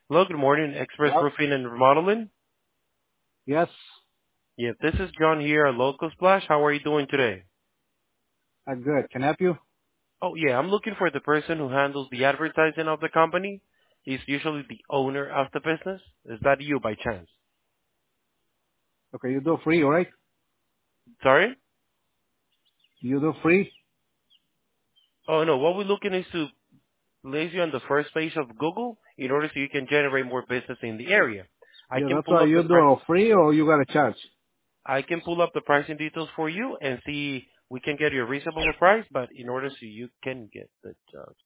Hello, good morning, Express Hello? Roofing and Remodeling. Yes, Yeah, this is John here at Local Splash. How are you doing today? I'm good. Can I help you? Oh, yeah, I'm looking for the person who handles the advertising of the company. He's usually the owner of the business. Is that you by chance? Okay, you do free, all right? Sorry? You do free? Oh, no, what we're looking is to place you on the first page of Google in order so you can generate more business in the area. I Yeah, can that's pull why up the you price. do free or you got to charge. I can pull up the pricing details for you and see we can get you a reasonable price, but in order so you can get the job.